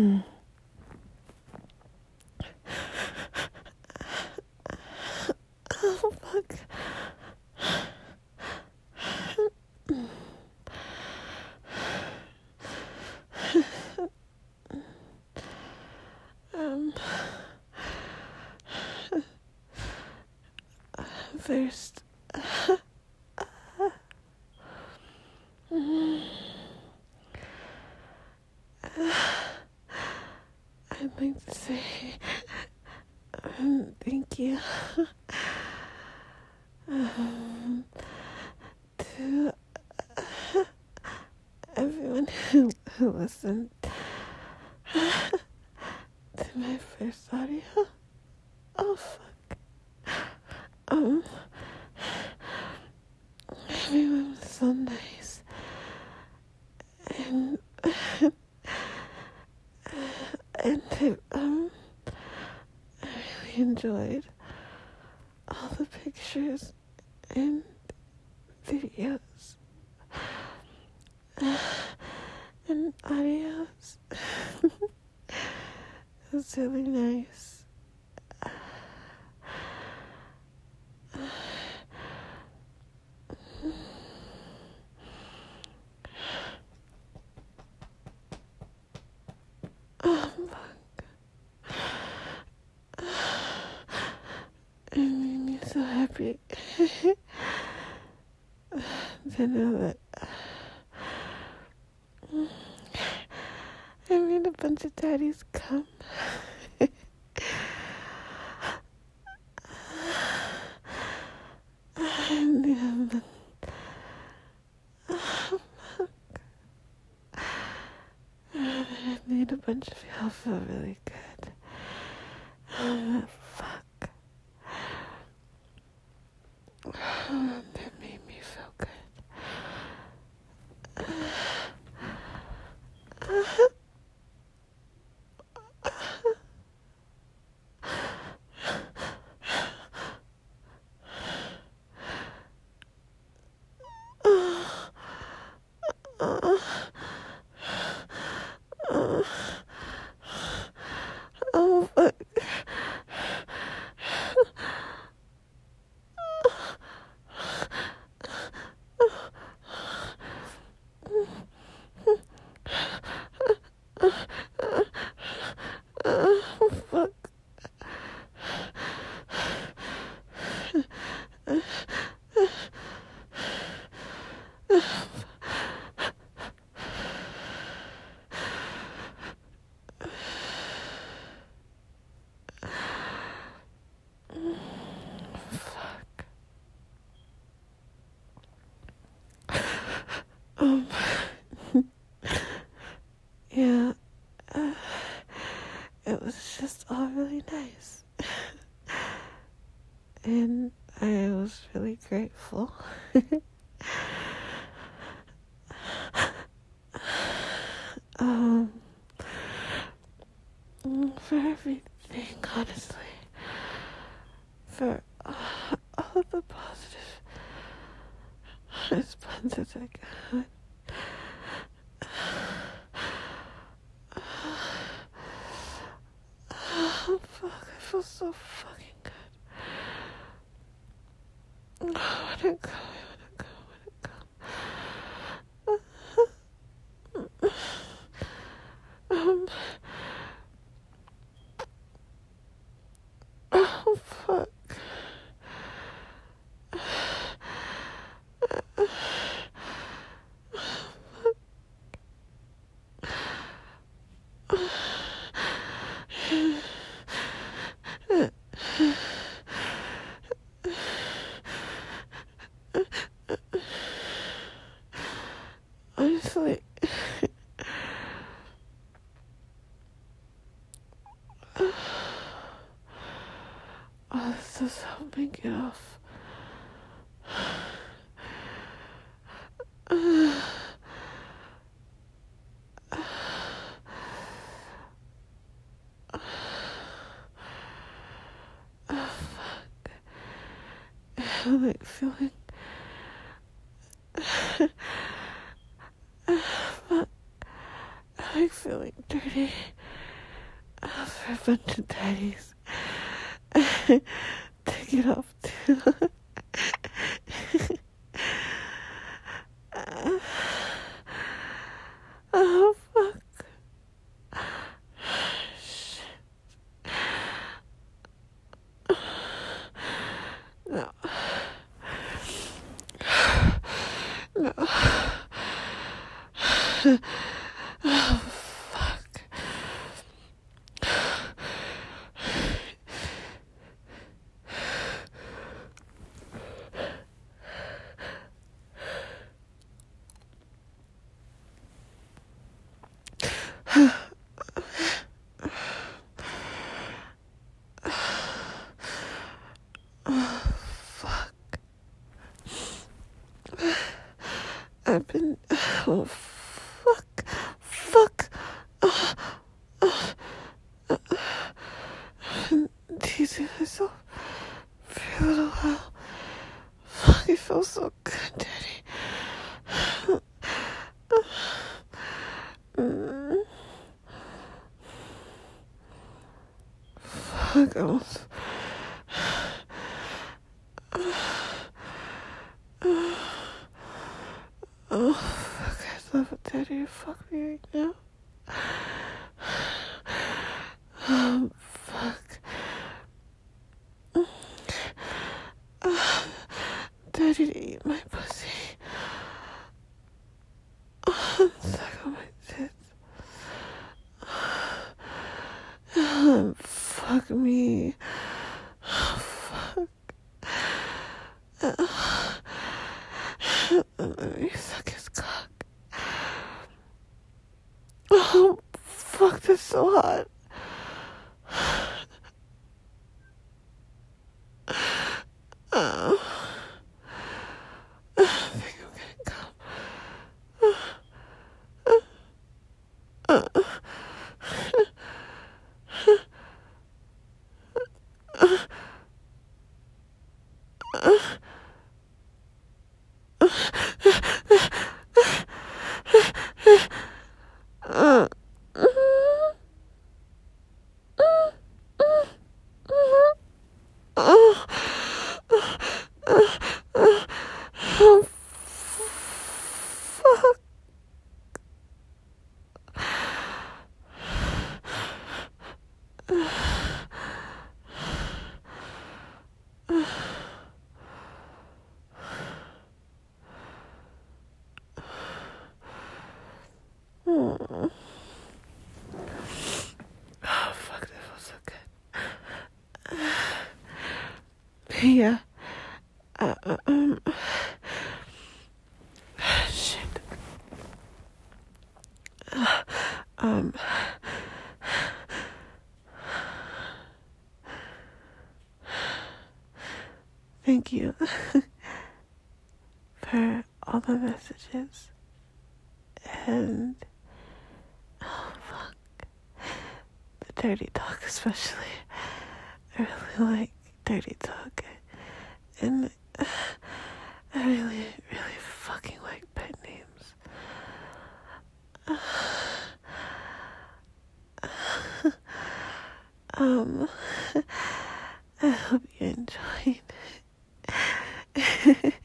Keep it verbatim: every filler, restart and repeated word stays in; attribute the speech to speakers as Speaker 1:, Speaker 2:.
Speaker 1: Oh, fuck. um, first, I'd like to say um, thank you um, to everyone who, who listened to my first audio. Oh, fuck. Um, everyone was so nice. And, and I, um, I really enjoyed all the pictures and videos and audios. It was really nice. Oh, fuck. It made me so happy to know that I made a bunch of daddies come. And, um, oh, fuck. I made a bunch of y'all feel really good. Oh, fuck. Oh, that made me feel good. Oh, fuck. Oh, fuck. Fuck. Um, yeah, uh, it was just all really nice. And I was really grateful. um, for everything, honestly. For uh, all of the positive responses I got. Oh, fuck, I feel so fucking good. Oh, I wanna go, I wanna go, I wanna go. Um, oh, fuck. Honestly, all this just helped me get off. Oh, fuck. I'm like feeling. Fuck. I'm like feeling dirty for a bunch of daddies to get off too. Oh, fuck. Shit. No. No. Oh, fuck. I've been, oh, fuck, fuck, uh, uh, uh, I've been teasing myself for a little while. Fuck, it feels so good, Daddy. Mm. Fuck, I almost, oh, fuck, I love it, Daddy. Fuck me right now. Oh, fuck. Uh, Daddy to eat my pussy. Oh, suck on my tits. Oh, fuck me. Oh, fuck. Uh, let me suck his cock. Oh, fuck, that's so hot. Uh, I think I'm gonna come. Uh, uh, uh, oh, fuck. Hmm. Oh, fuck, that feels so good. Yeah. Uh, uh, um. Shit. Uh, um. Thank you for all the messages. And, oh, fuck. The dirty talk, especially. I really like dirty talk. And uh, I really, really fucking like pet names. Uh, um, I hope you enjoyed.